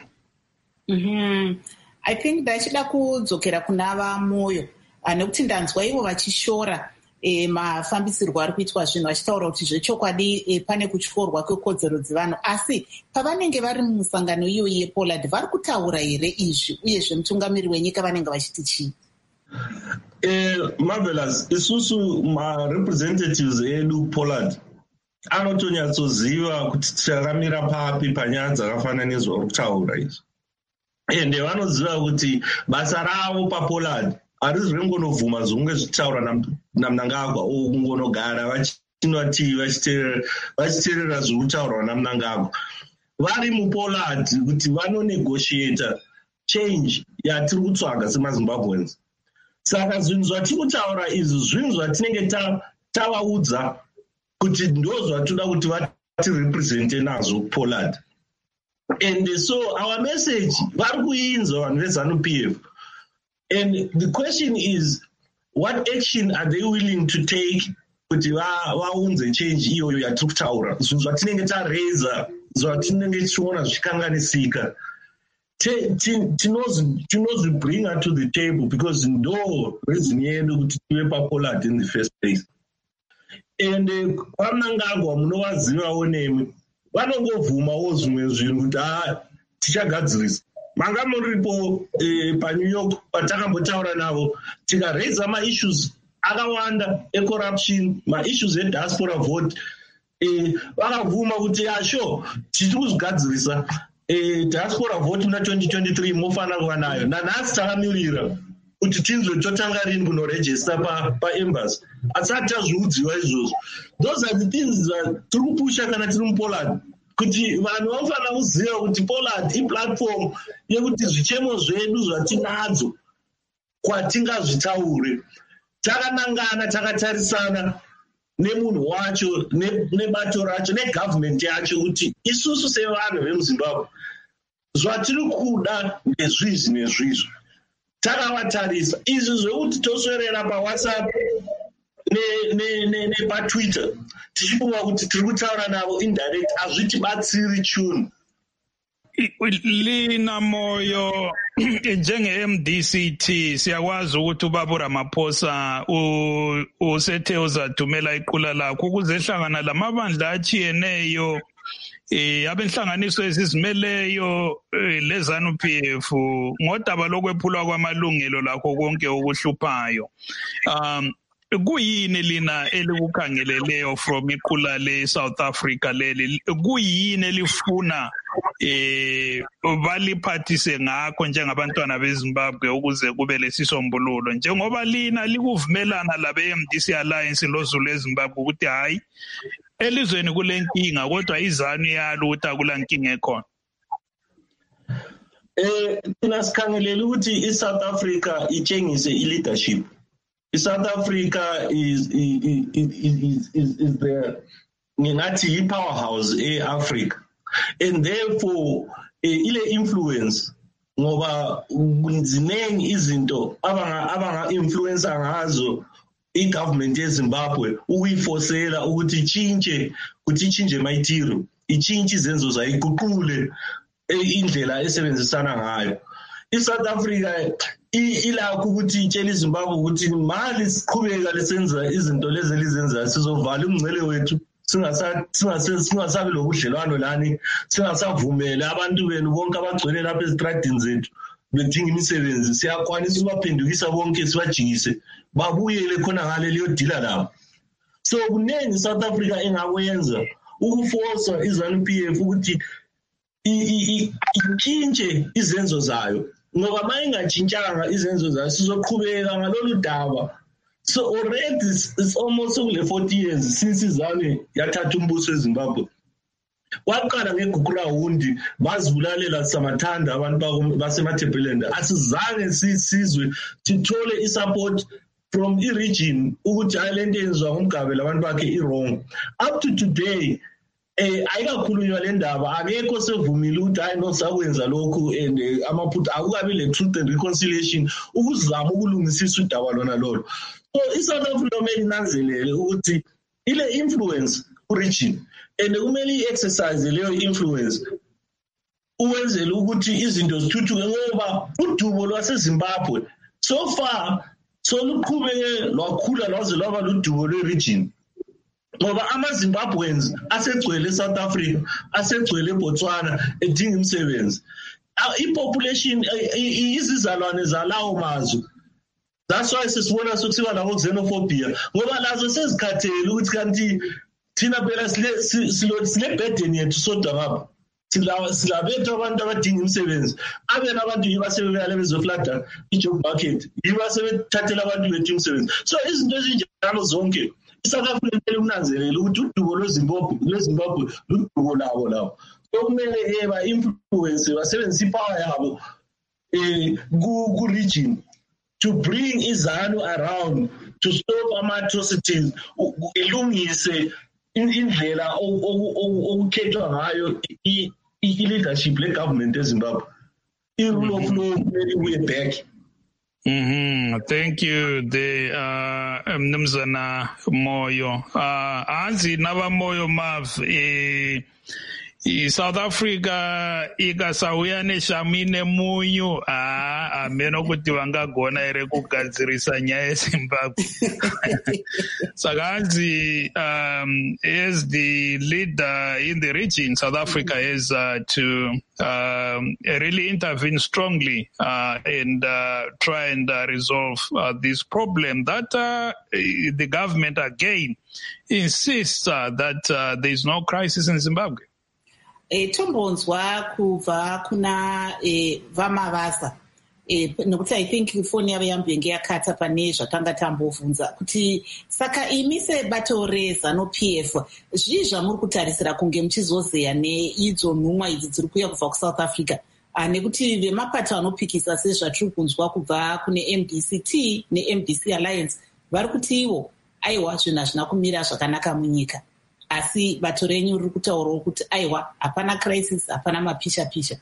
I think ndachida kudzokera kuna vaMoyo nekuti ndanzwa ivo vachishora mafambisirwo ari kuitwa zvinhu vachitaura kuti zvechokwadi pane kutyorwa kwekodzero dzevanhu, asi pavanenge vari mumusangano iyoyi yePollard vari kutaura here izvi, uyezve mutungamiri wenyika vanenge vachiti chii? Marvelous. Isusu ma-representatives edu Pollard anotonyatsoziva kuti tichakamira papi panyaya dzakafanana nezvauri kutaura izvi, ende vanoziva kuti basa ravo paPollard harizi rengonovhuma zvinenge zvichitaura naMnangagwa kungonogara vachiteerera zviri kutaurwa naMnangagwa. Vari muPollard kuti vanonegotiata change yatiri kutsvaga semaZimbabweans. Saka zvinhu zvatiri kutaura izvi zvinhu zvatinenge tavaudza kuti ndo zvatoda kuti vatirepresente nazvo Pollard. And so our message vari kuinzwa vanhu veZANU-PF. And the question is, what action are they willing to take kuti vaunze change iyoyo yatiri kutaura, zvinhu zvatinenge tareza, zvatinenge tichiona zvichikanganisika, tinozvibringa to the table because ndo reason yedu kuti tive paPollard in the first place. And kwaMnangagwa munovazivawo nemi vanongovhumawo zvimwe zvinhu kuti tichagadzirisa. Manga muripo paNew York patakambotaura navo tikareza ma-issues akawanda ecorruption, ma-issues ediaspora vote, vakavhuma kuti sure tiri kuzvigadzirisa diaspora vote muna 2023 mofanira kuva nayo. Nanhasi takamirira kuti tinzwe totanga rini kunorejista paembassy, asati tazviudziwa izvozvo. Those are the things tiri kupusha kana tiri muPollard, kuti vanhu vanofanira kuziva kuti Pollard iplatform yekuti zvichemo zvedu zvatinadzo kwatingazvitaure takanangana, takatarisana nemunhu wacho, nebato racho, negovernment yacho, kuti isusu sevanhu vemuZimbabwe zvatiri kuda ndezvizvi nezvizvi. Takavatarisa izvi zvekuti toswerera paWhatsApp nepatwitter tichifunga kuti tiri kutaura navo indirect, hazvitibatsiri chunhu. Lina Moyo, njenge-MDCT siyakwazi ukuthi uBaba Ramaphosa usethe uzathumela iqula lakho ukuze ehlangana lamabandla achiyeneyo abenhlanganiso ezizimeleyo leZANU-PF ngodaba lokwephulwa kwamalungelo lakho konke okuhluphayo. Kuyini lina elikukhangeleleyo from iqula le-South Africa leli, kuyini elifuna baliphathise ngakho njengabantwana beZimbabwe ukuze kube lesisombululo, njengoba lina likuvumelana labe-MDC Alliance loZulu eZimbabwe ukuthi hayi elizweni kule nkinga kodwa iZANU yalo ukuthi akula nkinga ekhona? Thina sikhangelele ukuthi iSouth Africa itshengise i-leadership. South Africa is the ngingathi powerhouse e-Africa, and therefore ile influence ngoba ziningi izinto abanga-influencer ngazo i-government yeZimbabwe ukuyifosela ukuthi ichinje mayitiro, ichinje izenzo zayo, iguqule indlela esebenzisana ngayo. iSouth Africa ilakho ukuthi itshela iZimbabwe ukuthi mali siqhubeka lesenza izinto lezi elizenzayo sizovala umngcele wethu, singasabi lobudlelwano lani, singasavumele abantu benu bonke abagcwele lapha ezitradini zethu bedinga imisebenzi, siyakwanisa ukubaphendukisa bonke sibajikise babuyele khona ngale liyodila labo. So kuningi South Africa engakwenza ukuforsa iZANU-PF ukuthi itshintshe izenzo zayo, ngoba ma ingachintshanga izenzo zayo sizoqhubeka ngalolu daba. So already it's almost kule 40 years since iZANU yathatha umbuso eZimbabwe. Waqala ngeGugurawundi bazibulalela samathanda abantu basemaThebelenda, asizange sisizwe sithole isupport from i-region ukuthi ayilento yenziwa ngumgabela abantu bakhe i-wrong. Up to today ayikakhulunywa le ndaba akekho sevumile ukuthi hayi nosakwenza lokhu and amaphutha akukabi le truth and reconciliation ukuzama ukulungisisa udaba lona lolo. So iSouth Africa kumele inanzelele ukuthi ile influence ku-region and kumele i-exercise leyo influence ukwenzela ukuthi izinto zithuthuke ngoba udubo lwaseZimbabwe so far soluqhubeke lwakhula lwaze lwaba ludubo lwe-region. Ngoba ama-Zimbabweans asegcwele eSouth Africa, asegcwele eBotswana edinga imisebenzi. I-population, izizalwane zalawo mazwe. That's why sisibona sokusiba labo xenophobia. Ngoba lazo sezikhathele ukuthi kanti thina phela sile burden yethu sodwa ngapha. Silabethu abantu abadinga imisebenzi. Abena abantu yiba sebeyale bezoflada i-job market. Yiba sebethathela abantu bethu imisebenzi. So izinto ezinjalo zonke iSouth Africa kumele unanzelele ukuthi udubo lweZimbabwe ludubo labo. So kumele ba-influence basebenzise ipower yabo ku-region to bring iZANU around to stop ama-atrocities, ilungise indlela okukhethwa ngayo i-leadership le-government eZimbabwe. I-rule of law kumele kuye back. Thank you, Mnumzana Moyo. Anzi nava Moyo Mav, South Africa ikasauya neshamine munyu ameno kuti vangagona ere kugadzirisa nyaya yeZimbabwe. Saka anzi as the leader in the region, South Africa has to really intervene strongly and try and resolve this problem that the government again insists that there is no crisis in Zimbabwe. Tombonzwa kubva kuna vamavasa nekuti I think foni yavo yambenge yakata pane zvakanga tambovhunza kuti saka imi sebato reZANU-PF zvii zvamuri kutarisira kunge muchizozeya neidzo nhumwa idzi dziri kuuya kubva kuSouth Africa nekuti vemapato anopikisa sezvatiri kunzwa kubva kune MDC-T neMDC Alliance vari kuti ivo aiwa zvinhu hazvina kumira zvakanaka munyika. Asi bato renyu riri kutaurawo kuti aiwa hapana crisis, hapana mapisha-pisha.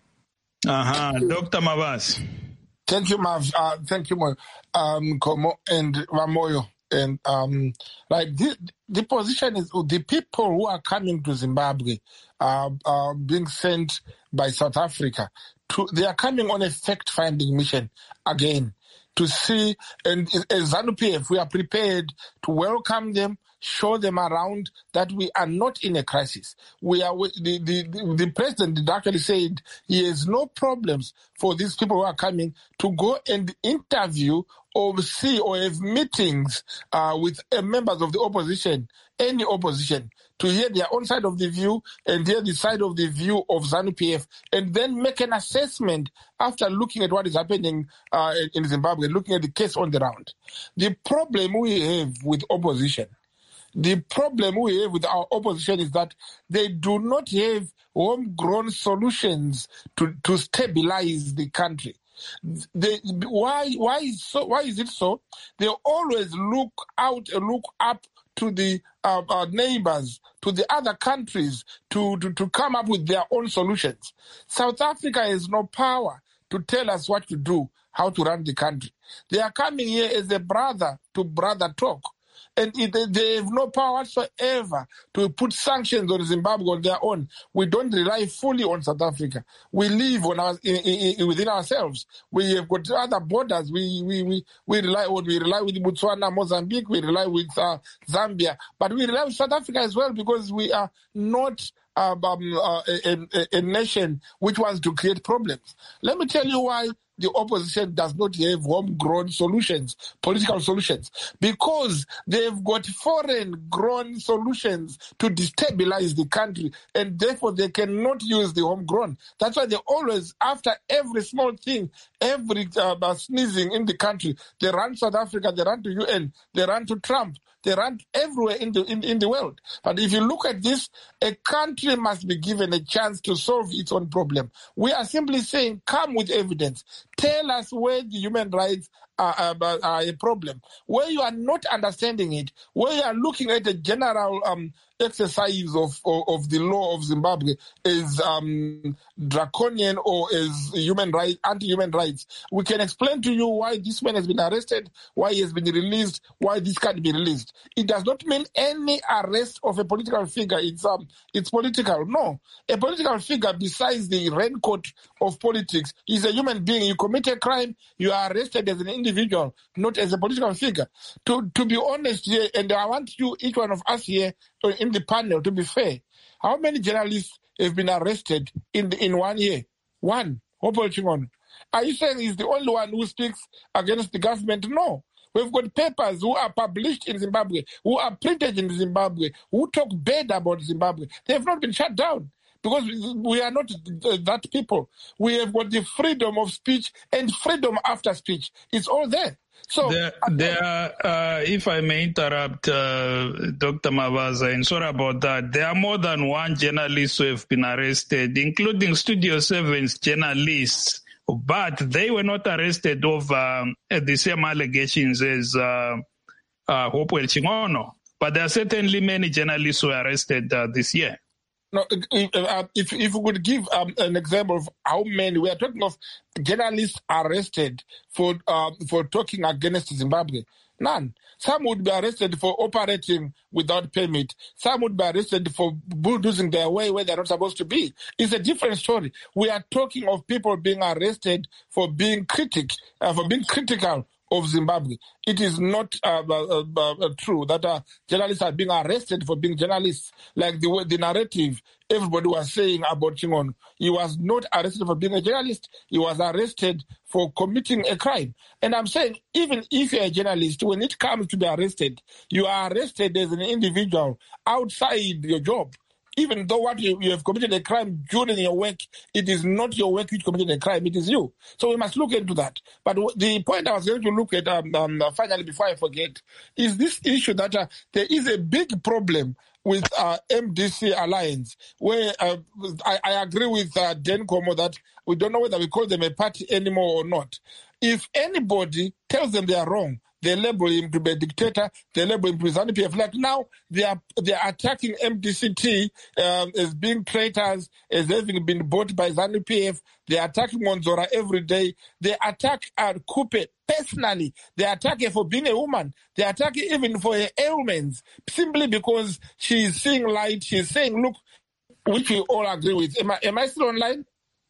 Dr. Mavasi. Thank you, Mav. Thank you, Komo and Vamoyo. And like the position is the people who are coming to Zimbabwe are being sent by South Africa. They are coming on a fact-finding mission again to see, and as ZANU-PF, we are prepared to welcome them, show them around that we are not in a crisis. We are. The president actually said he has no problems for these people who are coming to go and interview or see or have meetings with members of the opposition, any opposition, to hear their own side of the view and hear the side of the view of ZANU-PF, and then make an assessment after looking at what is happening in Zimbabwe, looking at the case on the ground. The problem we have with opposition, the problem we have with our opposition is that they do not have homegrown solutions to stabilize the country. Why is it so? They always look up to the neighbors, to the other countries to come up with their own solutions. South Africa has no power to tell us what to do, how to run the country. They are coming here as a brother-to-brother talk. And they have no power whatsoever to put sanctions on Zimbabwe on their own. We don't rely fully on South Africa. We live on within ourselves. We have got other borders. We rely with Botswana, Mozambique. We rely with Zambia, but we rely with South Africa as well because we are not a nation which wants to create problems. Let me tell you why the opposition does not have homegrown solutions, political solutions, because they've got foreign-grown solutions to destabilize the country, and therefore they cannot use the homegrown. That's why they always, after every small thing, every sneezing in the country, they run South Africa, they run to UN, they run to Trump. They run everywhere in the world. But if you look at this, a country must be given a chance to solve its own problem. We are simply saying, come with evidence. Tell us where the human rights a problem. Where you are not understanding it, where you are looking at a general exercise of the law of Zimbabwe as draconian or as anti-human rights, we can explain to you why this man has been arrested, why he has been released, why this can't be released. It does not mean any arrest of a political figure. It's political. No, a political figure, besides the raincoat of politics, is a human being. You commit a crime, you are arrested as an individual, not as a political figure. To be honest here, and I want each one of us here in the panel to be fair, how many journalists have been arrested in 1 year? One. Are you saying he's the only one who speaks against the government? No. We've got papers who are published in Zimbabwe, who are printed in Zimbabwe, who talk bad about Zimbabwe. They have not been shut down because we are not that people. We have got the freedom of speech and freedom after speech. It's all there. So, if I may interrupt, Dr. Mavaza, and sorry about that, there are more than one journalist who have been arrested, including Studio 7's journalists, but they were not arrested over the same allegations as Hopewell Chingono. But there are certainly many journalists who were arrested this year. No, if we could give an example of how many, we are talking of journalists arrested for talking against Zimbabwe. None. Some would be arrested for operating without permit. Some would be arrested for bulldozing their way where they're not supposed to be. It's a different story. We are talking of people being arrested for being critical of Zimbabwe. It is not true that journalists are being arrested for being journalists. Like the narrative everybody was saying about Chingono. He was not arrested for being a journalist. He was arrested for committing a crime. And I'm saying, even if you're a journalist, when it comes to be arrested, you are arrested as an individual outside your job. Even though you have committed a crime during your work, it is not your work which committed a crime, it is you. So we must look into that. But the point I was going to look at, finally, before I forget, is this issue that there is a big problem with MDC Alliance, where I agree with Dan Komo that we don't know whether we call them a party anymore or not. If anybody tells them they are wrong, they label him to be a dictator, they label him to be ZANU-PF. Like now, they are attacking MDCT as being traitors, as having been bought by ZANU-PF. They are attacking Monzora every day. They attack Kupe personally. They attack her for being a woman. They attack her even for her ailments, simply because she is seeing light. She is saying, look, which we all agree with. Am I still online?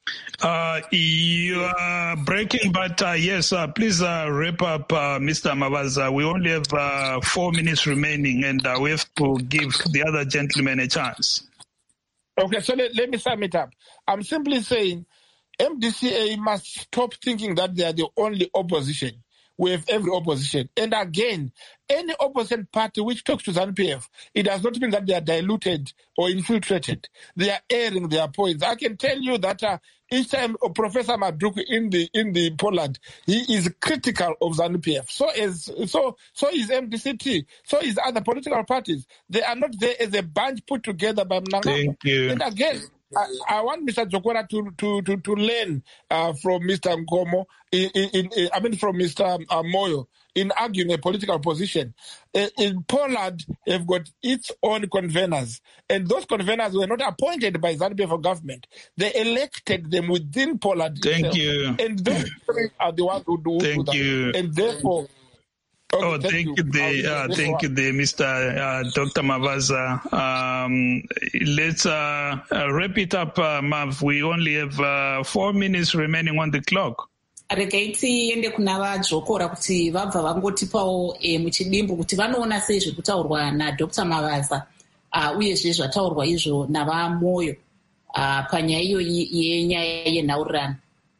You are breaking, but yes, please wrap up, Mr. Mavaza. We only have 4 minutes remaining, and we have to give the other gentleman a chance. Okay, so let me sum it up. I'm simply saying MDCA must stop thinking that they are the only opposition. We have every opposition. And again, any opposition party which talks to ZANU-PF, it does not mean that they are diluted or infiltrated. They are airing their points. I can tell you that each time Professor Madruku in the Poland, he is critical of ZANU-PF. So is MDCT. So is other political parties. They are not there as a bunch put together by Mnangagwa. Thank you. And again, I want Mr. Jokora to learn from Mr. Nkomo, from Mr. Moyo, in arguing a political position. In Poland, they've got its own conveners, and those conveners were not appointed by ZANU-PF government. They elected them within Poland. Thank you. And those are the ones who do Thank that. you. And therefore... Okay, thank you, Mr. Dr. Mavaza. Let's wrap it up, Mav. We only have 4 minutes remaining on the clock. Regai tiende kuna vadzvokora kuti vabva vangotipawo muchidimbu kuti vanoona sei zviri kutaurwa naDr. Mavaza uyezve zvataurwa izvo navamoyo panyaya iyoyi yenyaya yenhaurirano.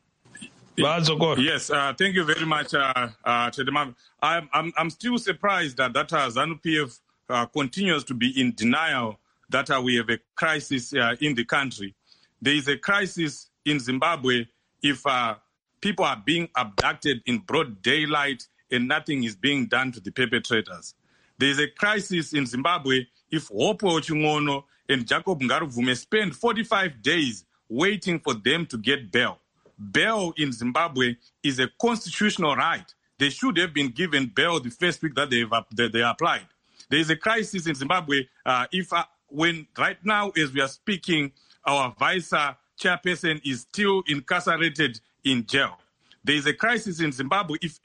Yes, thank you very much, Chedema. I'm still surprised that ZANU-PF continues to be in denial that we have a crisis in the country. There is a crisis in Zimbabwe if people are being abducted in broad daylight and nothing is being done to the perpetrators. There is a crisis in Zimbabwe if Hopewell Chingono and Jacob Ngaruvume spend 45 days waiting for them to get bail. Bail in Zimbabwe is a constitutional right. they should have been given bail the first week that they applied. There is a crisis in Zimbabwe. When right now, as we are speaking, our vice chairperson is still incarcerated in jail. There is a crisis in Zimbabwe. If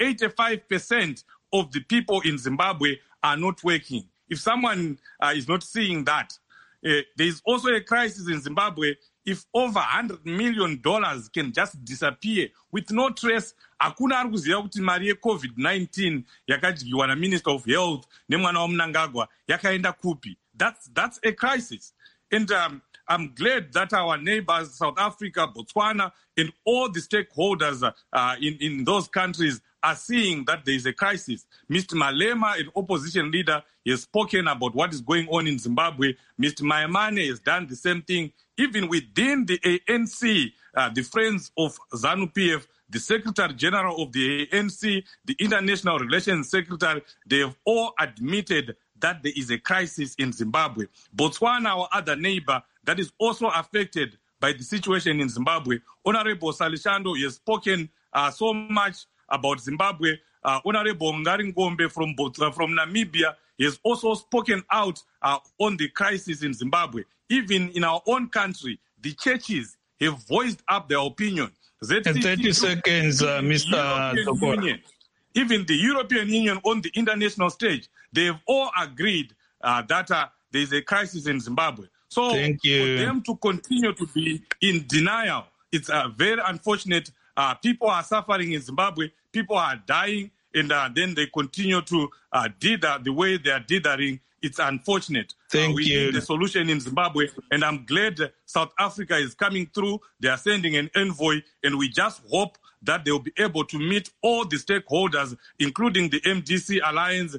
85% of the people in Zimbabwe are not working, if someone is not seeing that, there is also a crisis in Zimbabwe. If over $100 million can just disappear with no trace, hakuna ari kuziva kuti mari yeCovid-19 yakadyiwa naMinister of Health nemwana waMnangagwa yakaenda kupi. That's a crisis. And I'm glad that our neighbors, South Africa, Botswana, and all the stakeholders in those countries are seeing that there is a crisis. Mr. Malema, an opposition leader, has spoken about what is going on in Zimbabwe. Mr. Maimane has done the same thing. Even within the ANC, the Friends of ZANU-PF, the Secretary General of the ANC, the International Relations Secretary, they have all admitted that there is a crisis in Zimbabwe. Botswana, our other neighbor, that is also affected by the situation in Zimbabwe. Honorable Salishando has spoken so much about Zimbabwe. Honorable Ngaringombe from Namibia has also spoken out on the crisis in Zimbabwe. Even in our own country, the churches have voiced up their opinion. ZCT, 30 seconds, Mr. Zokora. Even the European Union on the international stage, they have all agreed that there is a crisis in Zimbabwe. So for them to continue to be in denial, it's very unfortunate. People are suffering in Zimbabwe. People are dying, and then they continue to dither the way they are dithering. It's unfortunate. We need the solution in Zimbabwe, and I'm glad South Africa is coming through. They are sending an envoy, and we just hope that they will be able to meet all the stakeholders, including the MDC Alliance,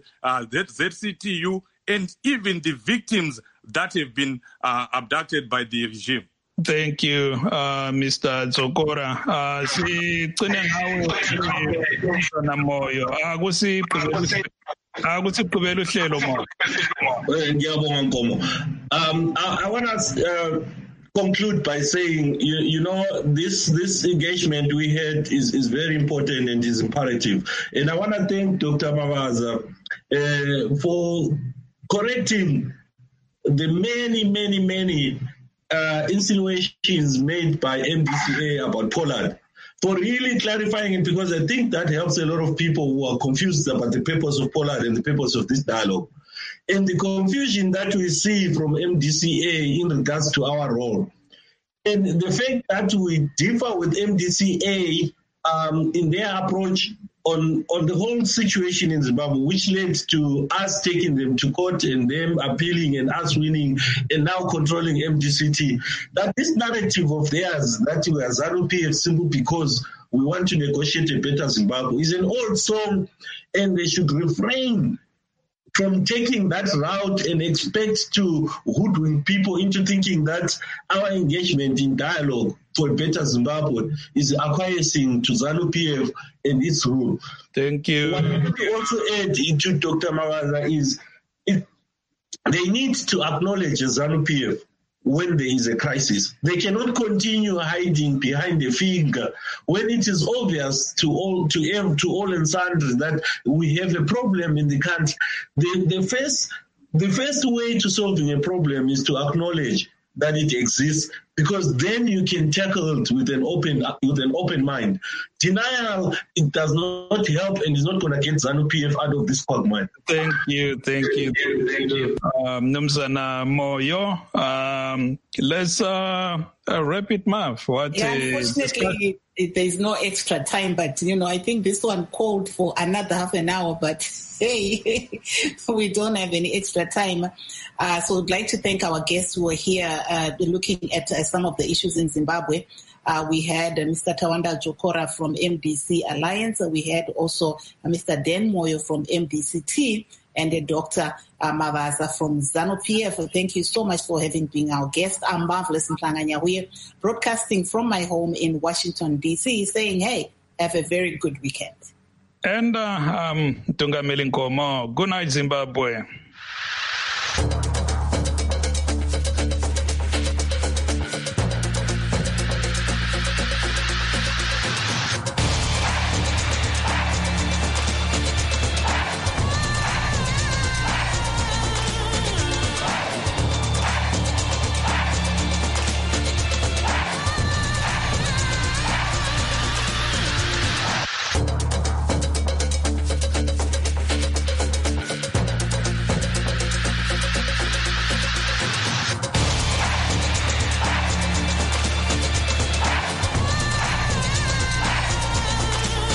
ZCTU, and even the victims that have been abducted by the regime. Thank you, Mr. Zokora. I want to conclude by saying, you know, this engagement we had is very important and is imperative. And I want to thank Dr. Mavaza for correcting the many insinuations made by MDCA about Pollard, for really clarifying it, because I think that helps a lot of people who are confused about the purpose of Pollard and the purpose of this dialogue. And the confusion that we see from MDCA in regards to our role. And the fact that we differ with MDCA in their approach on the whole situation in Zimbabwe, which led to us taking them to court and them appealing and us winning and now controlling MDCT. That this narrative of theirs that we are ZANU-PF simply because we want to negotiate a better Zimbabwe is an old song, and they should refrain from taking that route and expect to hoodwink people into thinking that our engagement in dialogue for a better Zimbabwe is acquiescing to ZANU-PF and its rule. Thank you. What I want to also add into Dr. Mavaza is they need to acknowledge ZANU-PF when there is a crisis. They cannot continue hiding behind the figure when it is obvious to all and sundry that we have a problem in the country. The first way to solving a problem is to acknowledge that it exists, because then you can tackle it with an open mind. Denial, it does not help and is not going to get ZANU-PF out of this quagmire. Thank you. Nomzana Moyo, let's wrap it, Mav. Unfortunately, there's no extra time, but I think this one called for another half an hour, but hey, we don't have any extra time. So I'd like to thank our guests who are here looking at some of the issues in Zimbabwe. We had Mr. Tawanda Zokora from MDC Alliance. We had also Mr. Dan Moyo from MDCT and Dr. Mavaza from ZANU-PF. Thank you so much for having been our guest. I'm Marvelous Mhlanga-Nyahuye, broadcasting from my home in Washington, D.C., saying, hey, have a very good weekend. And Tungameli Nkomo, good night, Zimbabwe.